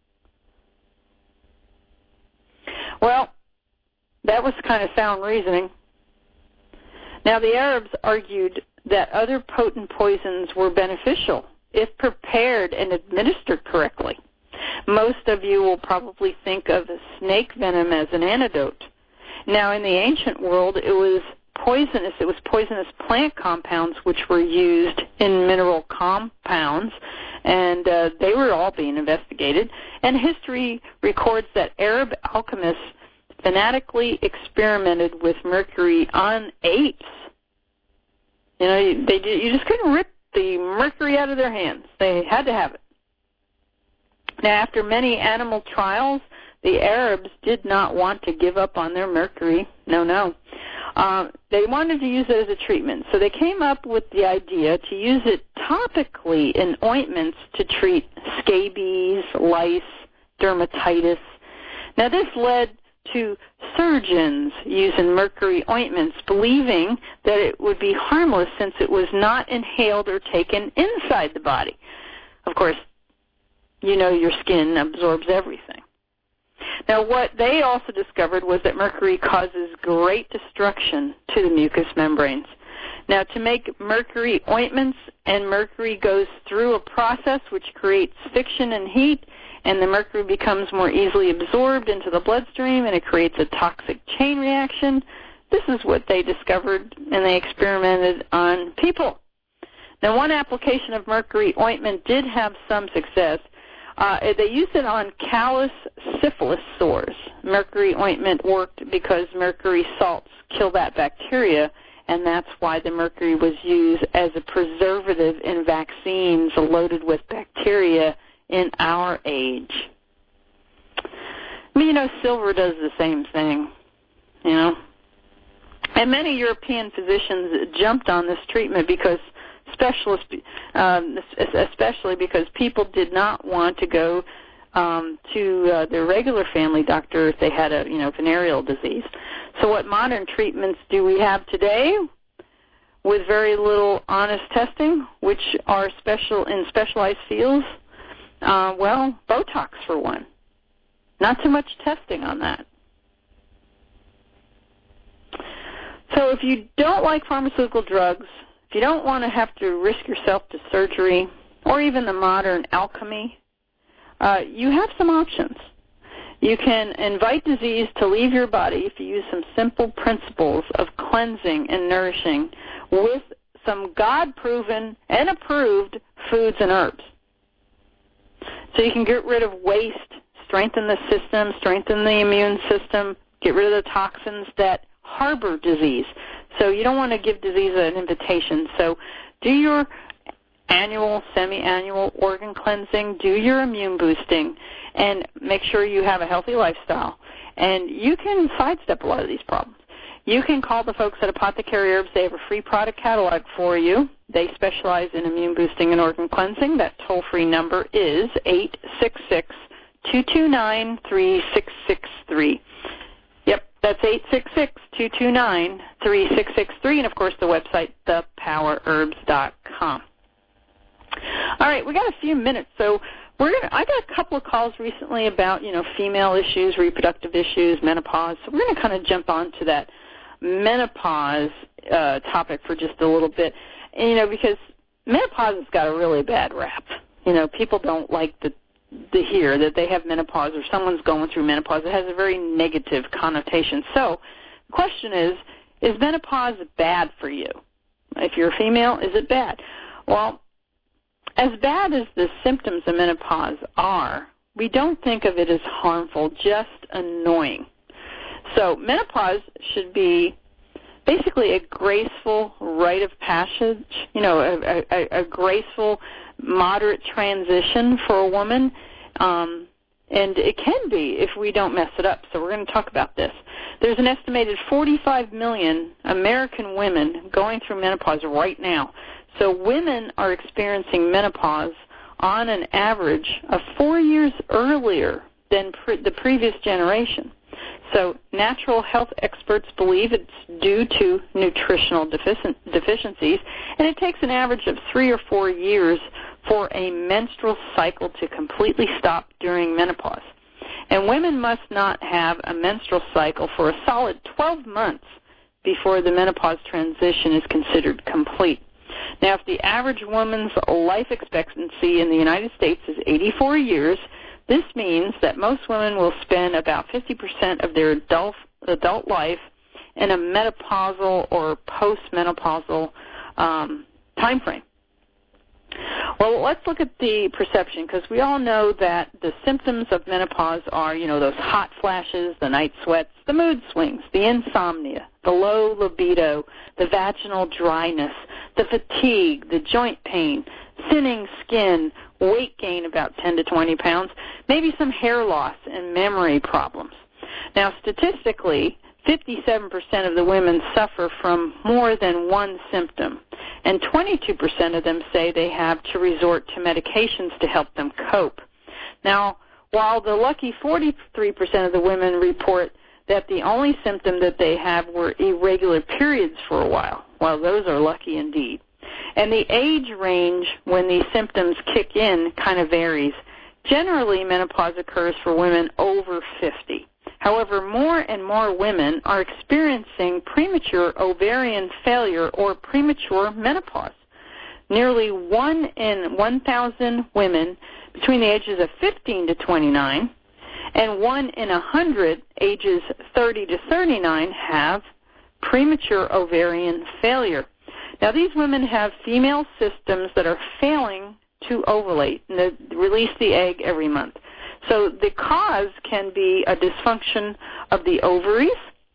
Well, that was kind of sound reasoning. Now, the Arabs argued that other potent poisons were beneficial if prepared and administered correctly. Most of you will probably think of snake venom as an antidote. Now, in the ancient world, it was poisonous. It was poisonous plant compounds which were used in mineral compounds, and uh, they were all being investigated. And history records that Arab alchemists fanatically experimented with mercury on apes. You know, they you just couldn't rip the mercury out of their hands. They had to have it. Now, after many animal trials, the Arabs did not want to give up on their mercury. No, no. Uh, they wanted to use it as a treatment. So they came up with the idea to use it topically in ointments to treat scabies, lice, dermatitis. Now, this led to surgeons using mercury ointments, believing that it would be harmless since it was not inhaled or taken inside the body. Of course, you know your skin absorbs everything. Now, what they also discovered was that mercury causes great destruction to the mucous membranes. Now, to make mercury ointments, and mercury goes through a process which creates friction and heat, and the mercury becomes more easily absorbed into the bloodstream, and it creates a toxic chain reaction. This is what they discovered, and they experimented on people. Now, one application of mercury ointment did have some success. Uh, they used it on callous syphilis sores. Mercury ointment worked because mercury salts kill that bacteria, and that's why the mercury was used as a preservative in vaccines loaded with bacteria in our age. I mean, you know, silver does the same thing, you know. And many European physicians jumped on this treatment because specialists, um, especially because people did not want to go um, to uh, their regular family doctor if they had a, you know, venereal disease. So what modern treatments do we have today with very little honest testing, which are special in specialized fields? Uh, well, Botox for one. Not too much testing on that. So if you don't like pharmaceutical drugs, if you don't want to have to risk yourself to surgery or even the modern alchemy, uh, you have some options. You can invite disease to leave your body if you use some simple principles of cleansing and nourishing with some God-proven and approved foods and herbs. So you can get rid of waste, strengthen the system, strengthen the immune system, get rid of the toxins that harbor disease. So you don't want to give disease an invitation. So do your annual, semi-annual organ cleansing, do your immune boosting, and make sure you have a healthy lifestyle. And you can sidestep a lot of these problems. You can call the folks at Apothecary Herbs. They have a free product catalog for you. They specialize in immune boosting and organ cleansing. That toll-free number is eight six six, two two nine, three six six three. Yep, that's eight six six, two two nine, three six six three, and, of course, the website, the power herbs dot com. All right, we got a few minutes, so we're gonna, I got a couple of calls recently about, you know, female issues, reproductive issues, menopause, so we're going to kind of jump on to that menopause uh, topic for just a little bit, and, you know, because menopause has got a really bad rap. You know, people don't like to, to hear that they have menopause or someone's going through menopause. It has a very negative connotation. So the question is, is menopause bad for you? If you're a female, is it bad? Well, as bad as the symptoms of menopause are, we don't think of it as harmful, just annoying. So menopause should be basically a graceful rite of passage, you know, a, a, a graceful, moderate transition for a woman. Um, and it can be if we don't mess it up. So we're going to talk about this. There's an estimated forty-five million American women going through menopause right now. So women are experiencing menopause on an average of four years earlier than pre- the previous generation. So natural health experts believe it's due to nutritional defici- deficiencies, and it takes an average of three or four years for a menstrual cycle to completely stop during menopause. And women must not have a menstrual cycle for a solid twelve months before the menopause transition is considered complete. Now, if the average woman's life expectancy in the United States is eighty-four years, this means that most women will spend about fifty percent of their adult, adult life in a menopausal or postmenopausal um, time frame. Well, let's look at the perception, because we all know that the symptoms of menopause are, you know, those hot flashes, the night sweats, the mood swings, the insomnia, the low libido, the vaginal dryness, the fatigue, the joint pain, thinning skin, weight gain about ten to twenty pounds, maybe some hair loss and memory problems. Now, statistically, fifty-seven percent of the women suffer from more than one symptom, and twenty-two percent of them say they have to resort to medications to help them cope. Now, while the lucky forty-three percent of the women report that the only symptom that they have were irregular periods for a while, well, those are lucky indeed. And the age range when these symptoms kick in kind of varies. Generally, menopause occurs for women over fifty. However, more and more women are experiencing premature ovarian failure or premature menopause. Nearly one in one thousand women between the ages of fifteen to twenty-nine and one in one hundred ages thirty to thirty-nine have premature ovarian failure. Now, these women have female systems that are failing to ovulate and they release the egg every month. So the cause can be a dysfunction of the ovaries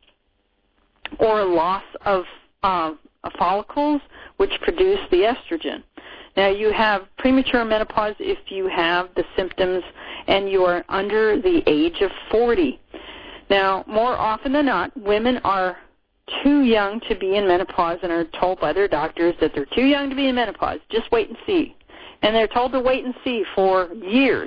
or a loss of uh, follicles, which produce the estrogen. Now, you have premature menopause if you have the symptoms and you are under the age of forty. Now, more often than not, women are too young to be in menopause and are told by their doctors that they're too young to be in menopause. Just wait and see. And they're told to wait and see for years.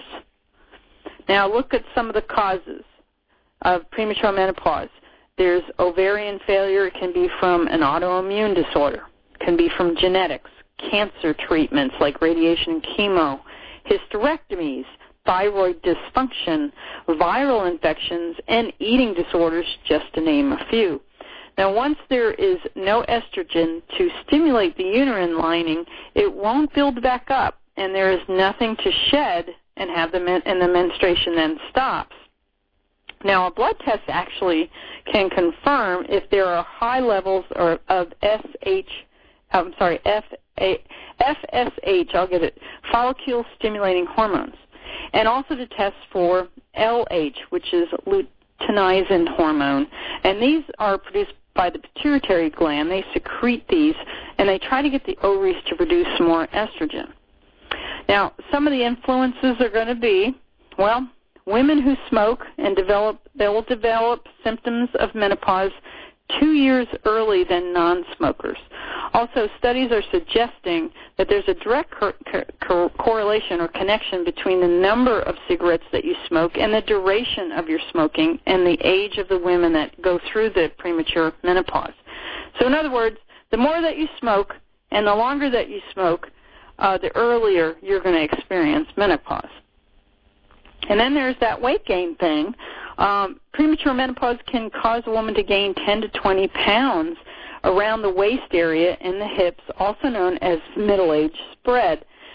Now, look at some of the causes of premature menopause. There's ovarian failure. It can be from an autoimmune disorder. It can be from genetics, cancer treatments like radiation and chemo, hysterectomies, thyroid dysfunction, viral infections, and eating disorders, just to name a few. Now, once there is no estrogen to stimulate the uterine lining, it won't build back up, and there is nothing to shed and have the men- and the menstruation then stops. Now, a blood test actually can confirm if there are high levels or of S H, I'm sorry, F A, F S H, I'll get it, follicle stimulating hormones, and also to test for L H, which is luteinizing hormone, and these are produced by the pituitary gland. They secrete these, and they try to get the ovaries to produce more estrogen. Now, some of the influences are going to be, well, women who smoke and develop, they will develop symptoms of menopause two years early than non-smokers. Also, studies are suggesting that there's a direct cor- cor- correlation or connection between the number of cigarettes that you smoke and the duration of your smoking and the age of the women that go through the premature menopause. So in other words, the more that you smoke and the longer that you smoke, uh, the earlier you're going to experience menopause. And then there's that weight gain thing. Um, premature menopause can cause a woman to gain ten to twenty pounds around the waist area and the hips, also known as middle age spread.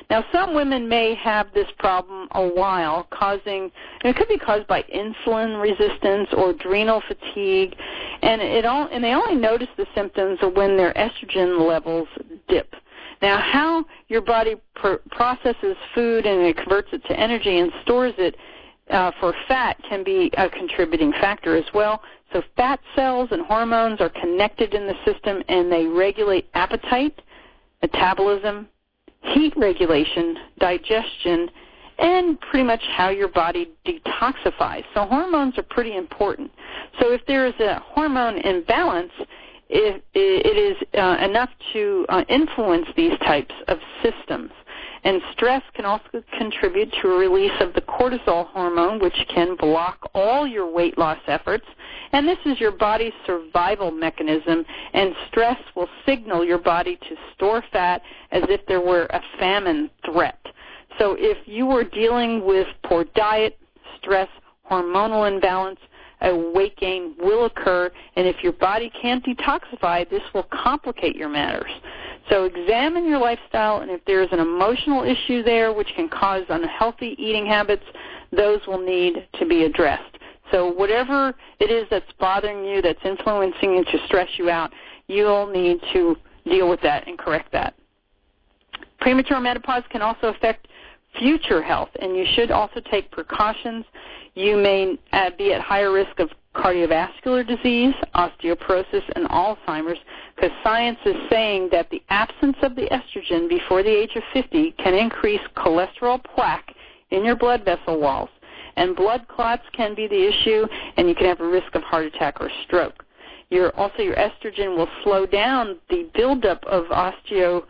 Now, some women may have this problem a while, causing, and it could be caused by insulin resistance or adrenal fatigue, and it all, and they only notice the symptoms when their estrogen levels dip. Now, how your body pr- processes food and it converts it to energy and stores it uh, for fat can be a contributing factor as well. So fat cells and hormones are connected in the system, and they regulate appetite, metabolism, heat regulation, digestion, and pretty much how your body detoxifies. So hormones are pretty important. So if there is a hormone imbalance, it, it is uh, enough to uh, influence these types of systems. And stress can also contribute to a release of the cortisol hormone, which can block all your weight loss efforts. And this is your body's survival mechanism, and stress will signal your body to store fat as if there were a famine threat. So if you were dealing with poor diet, stress, hormonal imbalance, a weight gain will occur, and if your body can't detoxify, this will complicate your matters. So examine your lifestyle, and if there is an emotional issue there which can cause unhealthy eating habits, those will need to be addressed. So whatever it is that's bothering you, that's influencing you to stress you out, you'll need to deal with that and correct that. Premature menopause can also affect future health, and you should also take precautions. You may uh, be at higher risk of cardiovascular disease, osteoporosis, and Alzheimer's, because science is saying that the absence of the estrogen before the age of fifty can increase cholesterol plaque in your blood vessel walls, and blood clots can be the issue, and you can have a risk of heart attack or stroke. Your, also, your estrogen will slow down the buildup of osteoclastics,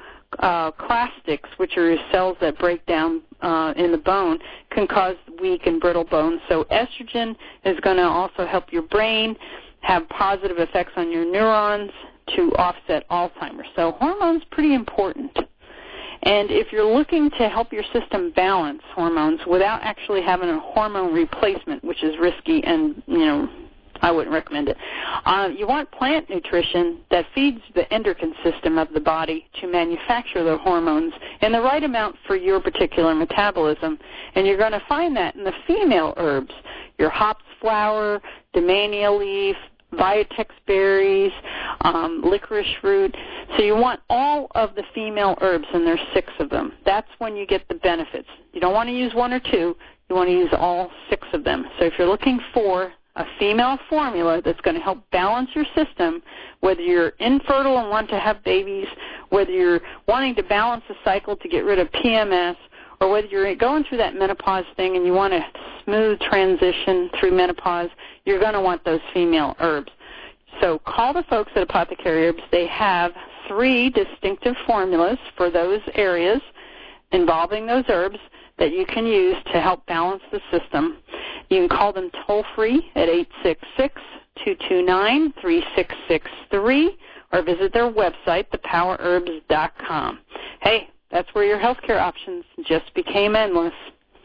which are cells that break down uh, in the bone, can cause weak and brittle bones. So estrogen is going to also help your brain have positive effects on your neurons to offset Alzheimer's. So hormones pretty important. And if you're looking to help your system balance hormones without actually having a hormone replacement, which is risky and, you know, I wouldn't recommend it. Uh, you want plant nutrition that feeds the endocrine system of the body to manufacture the hormones in the right amount for your particular metabolism. And you're going to find that in the female herbs, your hops flower, dahlia leaf, Vitex berries, um, licorice root. So you want all of the female herbs, and there's six of them. That's when you get the benefits. You don't want to use one or two. You want to use all six of them. So if you're looking for a female formula that's going to help balance your system, whether you're infertile and want to have babies, whether you're wanting to balance the cycle to get rid of P M S, or whether you're going through that menopause thing and you want a smooth transition through menopause, you're going to want those female herbs. So call the folks at Apothecary Herbs. They have three distinctive formulas for those areas involving those herbs that you can use to help balance the system. You can call them toll-free at eight six six, two two nine, three six six three or visit their website, the power herbs dot com. Hey, that's where your healthcare options just became endless.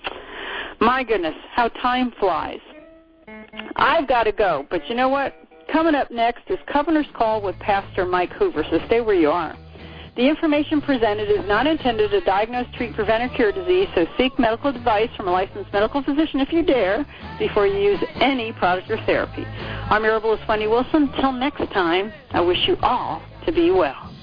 My goodness, how time flies. I've got to go, but you know what? Coming up next is Covenant's Call with Pastor Mike Hoover, so stay where you are. The information presented is not intended to diagnose, treat, prevent, or cure disease, so seek medical advice from a licensed medical physician if you dare before you use any product or therapy. I'm your herbalist, Wendy Wilson. Until next time, I wish you all to be well.